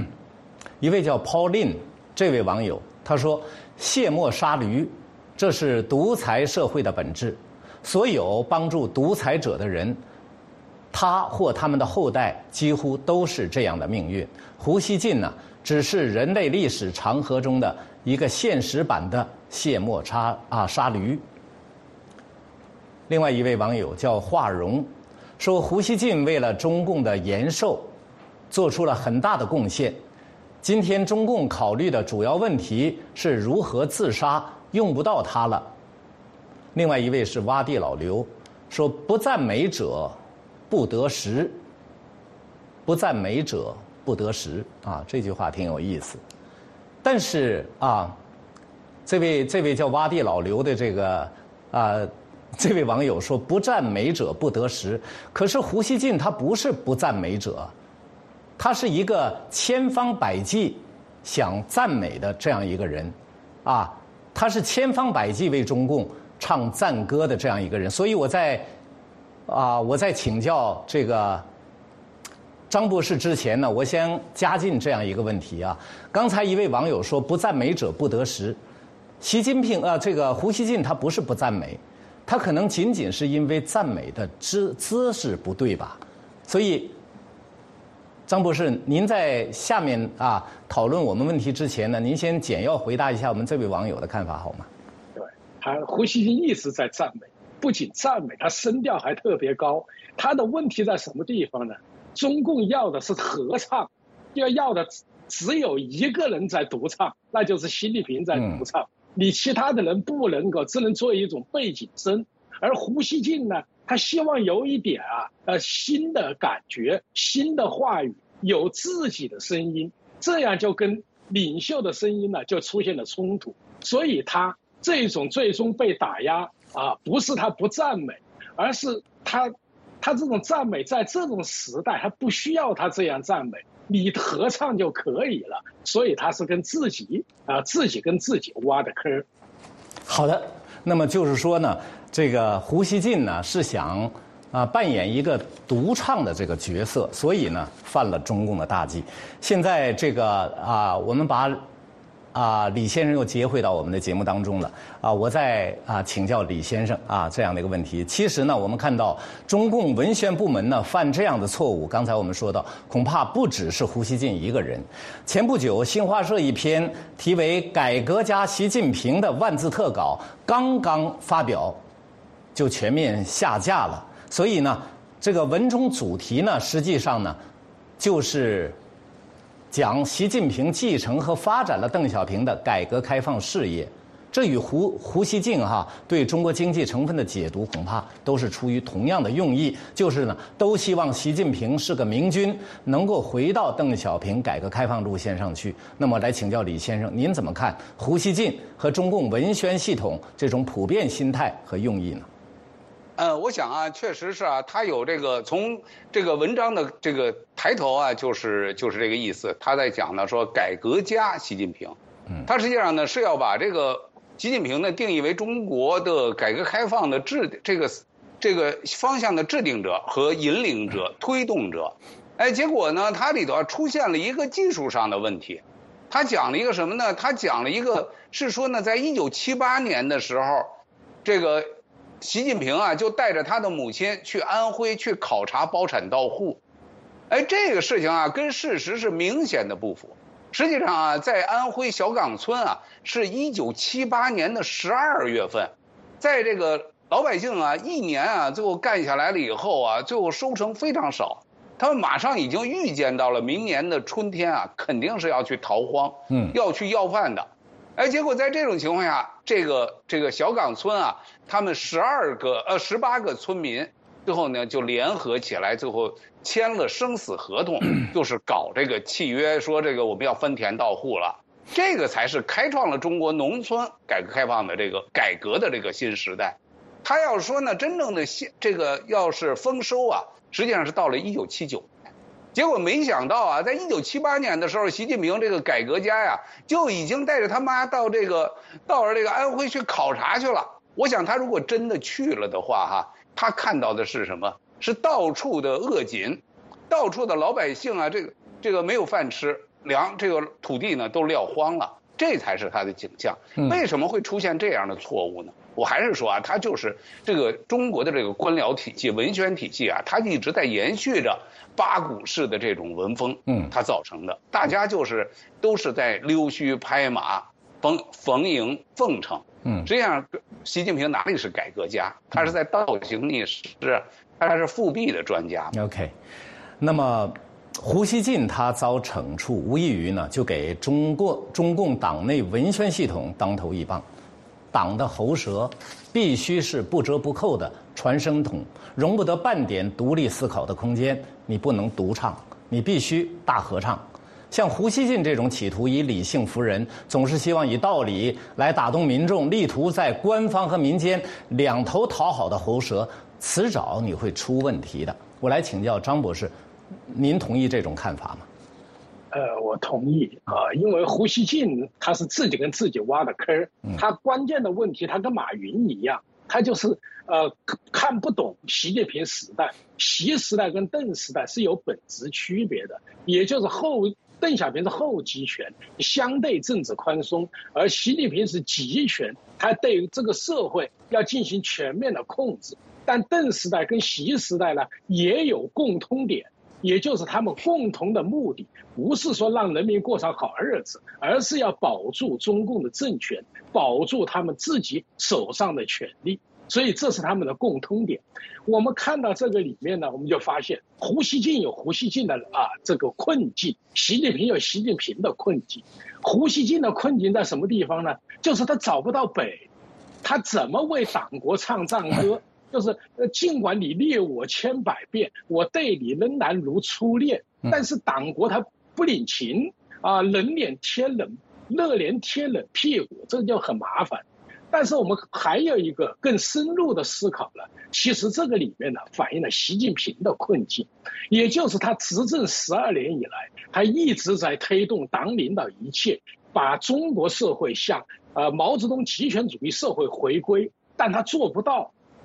Pauline 这位网友他说：“卸磨杀驴，这是独裁社会的本质。所有帮助独裁者的人，他或他们的后代几乎都是这样的命运。胡锡进呢，只是人类历史长河中的一个现实版的卸磨杀驴。”另外一位网友叫华荣说：“胡锡进为了中共的延寿做出了很大的贡献。今天中共考虑的主要问题是如何自杀，用不到他了。”另外一位是洼地老刘说：“不赞美者不得食，不赞美者不得食。”这句话挺有意思。但是这位叫洼地老刘的这位网友说：“不赞美者不得食。”可是胡锡进他不是不赞美者，他是一个千方百计想赞美的这样一个人他是千方百计为中共唱赞歌的这样一个人。所以我在请教这个张博士之前呢，我先加进这样一个问题刚才一位网友说：“不赞美者不得食。”习近平这个胡锡进他不是不赞美，他可能仅仅是因为赞美的姿势不对吧？所以张博士，您在下面讨论我们问题之前呢，您先简要回答一下我们这位网友的看法好吗？ 对，胡锡进一直在赞美，不仅赞美，他声调还特别高。他的问题在什么地方呢？中共要的是合唱，要的只有一个人在独唱，那就是习近平在独唱。你其他的人不能够，只能做一种背景声。而胡锡进呢，他希望有一点新的感觉，新的话语，有自己的声音，这样就跟领袖的声音呢就出现了冲突。所以他这种最终被打压不是他不赞美，而是他这种赞美在这种时代他不需要他这样赞美，你合唱就可以了。所以他是跟自己跟自己挖的坑。好的，那么就是说呢，这个胡锡进呢是想扮演一个独唱的这个角色，所以呢犯了中共的大忌。现在这个我们把李先生又接回到我们的节目当中了我再请教李先生这样的一个问题。其实呢，我们看到中共文宣部门呢犯这样的错误，刚才我们说到，恐怕不只是胡锡进一个人。前不久，新华社一篇题为《改革家习近平》的万字特稿刚刚发表，就全面下架了。所以呢，这个文中主题呢，实际上呢，就是讲习近平继承和发展了邓小平的改革开放事业，这与胡锡进对中国经济成分的解读恐怕都是出于同样的用意，就是呢都希望习近平是个明君，能够回到邓小平改革开放路线上去。那么来请教李先生，您怎么看胡锡进和中共文宣系统这种普遍心态和用意呢？ 我想确实是他有这个从这个文章的这个抬头就是这个意思。他在讲呢说改革家习近平，他实际上呢是要把这个习近平呢定义为中国的改革开放的这个方向的制定者和引领者、推动者。结果呢，它里头出现了一个技术上的问题。他讲了一个什么呢？他讲了一个是说呢，在1978年的时候，这个习近平就带着他的母亲去安徽去考察包产到户。这个事情跟事实是明显的不符。实际上在安徽小岗村是1978年的12月份，在这个老百姓一年最后干下来了以后最后收成非常少，他们马上已经预见到了明年的春天肯定是要去逃荒，要去要饭的。结果在这种情况下，这个小岗村他们18个村民最后呢就联合起来，最后签了生死合同，就是搞这个契约，说这个我们要分田到户了。这个才是开创了中国农村改革开放的这个改革的这个新时代。他要说呢，真正的这个要是丰收实际上是到了1979年。结果没想到在1978年的时候，习近平这个改革家就已经带着他妈到了这个安徽去考察去了。我想他如果真的去了的话他看到的是什么？是到处的扼紧，到处的老百姓这个没有饭吃，这个土地呢都撂荒了，这才是他的景象。为什么会出现这样的错误呢？我还是说他就是这个中国的这个官僚体系、文宣体系他一直在延续着八股式的这种文风，它造成的，大家都是在溜须拍马、逢迎奉承。实际上，习近平哪里是改革家？他是在倒行逆施，他是复辟的专家。 OK， 那么胡锡进他遭惩处，无异于呢就给中共党内文宣系统当头一棒。党的喉舌必须是不折不扣的传声筒，容不得半点独立思考的空间。你不能独唱，你必须大合唱。像胡锡进这种企图以理性服人，总是希望以道理来打动民众，力图在官方和民间两头讨好的喉舌，迟早你会出问题的。我来请教张博士，您同意这种看法吗？ 我同意因为胡锡进他是自己跟自己挖的坑，他关键的问题他跟马云一样，他就是看不懂习近平时代，习时代跟邓时代是有本质区别的，也就是邓小平是后集权，相对政治宽松，而习近平是集权，他对这个社会要进行全面的控制。但邓时代跟习时代呢也有共通点，也就是他们共同的目的不是说让人民过上好日子，而是要保住中共的政权，保住他们自己手上的权利，所以这是他们的共通点。我们看到这个里面呢，我们就发现胡锡进有胡锡进的这个困境，习近平有习近平的困境。胡锡进的困境在什么地方呢？就是他找不到北，他怎么为党国唱赞歌？就是尽管你虐我千百遍，我对你仍然如初恋，但是党国他不领情冷脸贴冷，热脸贴冷屁股，这就很麻烦。但是我们还有一个更深入的思考了，其实这个里面呢反映了习近平的困境，也就是他执政12年以来，他一直在推动党领导一切，把中国社会向毛泽东极权主义社会回归，但他做不到。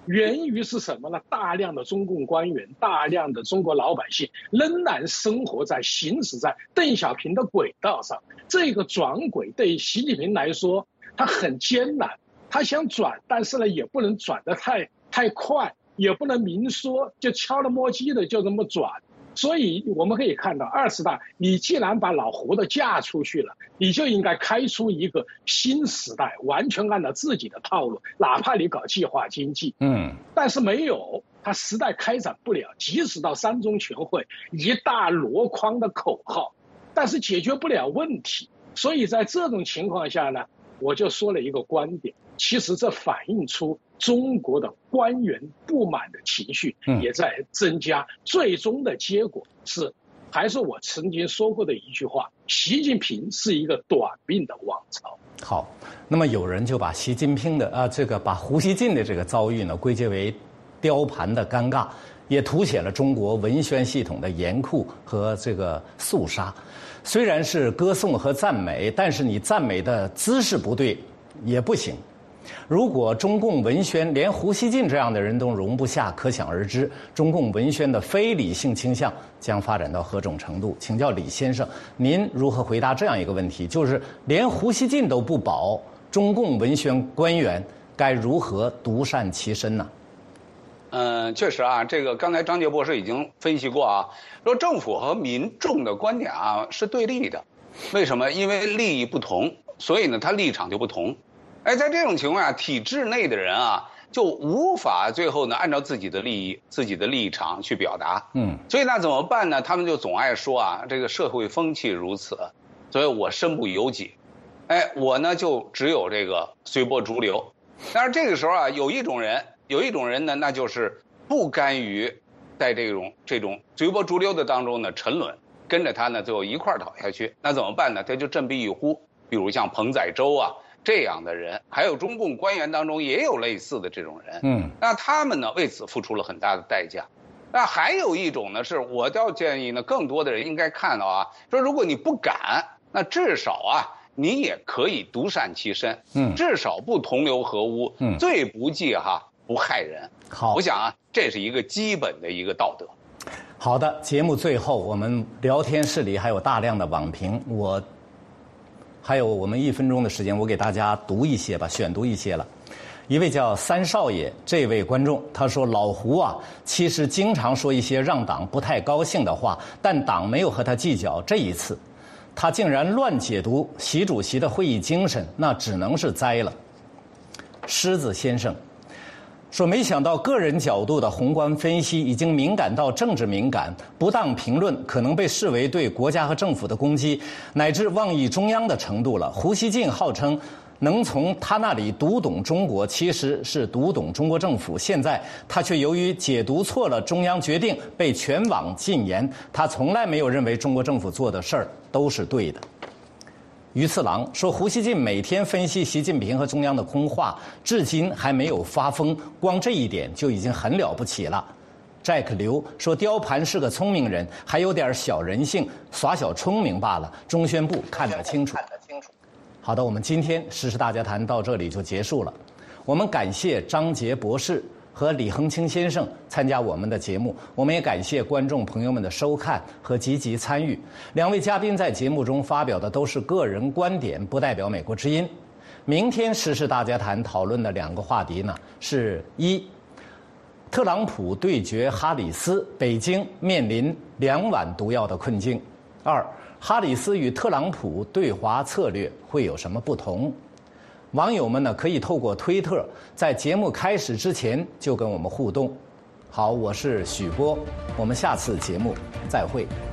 源于是什么呢？大量的中共官员，大量的中国老百姓仍然生活在、行驶在邓小平的轨道上。这个转轨对于习近平来说，他很艰难，他想转，但是呢，也不能转得太快，也不能明说，就悄了摸叽的就这么转。所以我们可以看到，20大，你既然把老胡子嫁出去了，你就应该开出一个新时代，完全按照自己的套路，哪怕你搞计划经济，但是没有，它时代开展不了。即使到3中全会，一大箩筐的口号，但是解决不了问题。所以在这种情况下呢，我就说了一个观点，其实这反映出中国的官员不满的情绪也在增加，最终的结果是，还是我曾经说过的一句话：习近平是一个短命的王朝。 好，那么有人就把习近平的把胡锡进的这个遭遇呢归结为雕盘的尴尬，也凸显了中国文宣系统的严酷和这个肃杀。虽然是歌颂和赞美，但是你赞美的姿势不对也不行。如果中共文宣连胡锡进这样的人都容不下，可想而知中共文宣的非理性倾向将发展到何种程度。请教李先生，您如何回答这样一个问题，就是连胡锡进都不保，中共文宣官员该如何独善其身呢？ 确实啊，这个刚才张杰博士已经分析过啊，说政府和民众的观点啊是对立的。为什么？因为利益不同，所以呢他立场就不同。在这种情况下，体制内的人啊就无法最后呢按照自己的利益、自己的立场去表达。所以那怎么办呢？他们就总爱说啊，这个社会风气如此，所以我身不由己。我呢就只有这个随波逐流。但是这个时候啊，有一种人呢，那就是不甘于在这种随波逐流的当中呢沉沦，跟着他呢最后一块倒下去。那怎么办呢？他就振臂一呼，比如像彭载舟啊这样的人，还有中共官员当中也有类似的这种人。那他们呢为此付出了很大的代价。那还有一种呢，是我倒建议呢，更多的人应该看到啊，说如果你不敢，那至少啊你也可以独善其身，至少不同流合污，最不济不害人。 好， 我想啊，这是一个基本的一个道德。 好的，节目最后我们聊天室里还有大量的网评，还有我们1分钟的时间，我给大家读一些吧，选读一些了。一位叫三少爷这位观众他说，老胡啊其实经常说一些让党不太高兴的话，但党没有和他计较。这一次他竟然乱解读习主席的会议精神，那只能是栽了。狮子先生说，没想到个人角度的宏观分析已经敏感到政治敏感，不当评论可能被视为对国家和政府的攻击，乃至妄议中央的程度了。胡锡进号称能从他那里读懂中国，其实是读懂中国政府，现在他却由于解读错了中央决定被全网禁言。他从来没有认为中国政府做的事儿都是对的。于次郎说，胡锡进每天分析习近平和中央的空话，至今还没有发疯，光这一点就已经很了不起了。Jack 刘说，雕盘是个聪明人，还有点小人性，耍小聪明罢了。中宣部看得清楚。好的，我们今天时事大家谈到这里就结束了。我们感谢张杰博士和李恒清先生参加我们的节目，我们也感谢观众朋友们的收看和积极参与。2位嘉宾在节目中发表的都是个人观点，不代表美国之音。明天时事大家谈讨论的2个话题呢是：一，特朗普对决哈里斯，北京面临2碗毒药的困境；二，哈里斯与特朗普对华策略会有什么不同？网友们呢可以透过推特在节目开始之前就跟我们互动。好，我是许波，我们下次节目再会。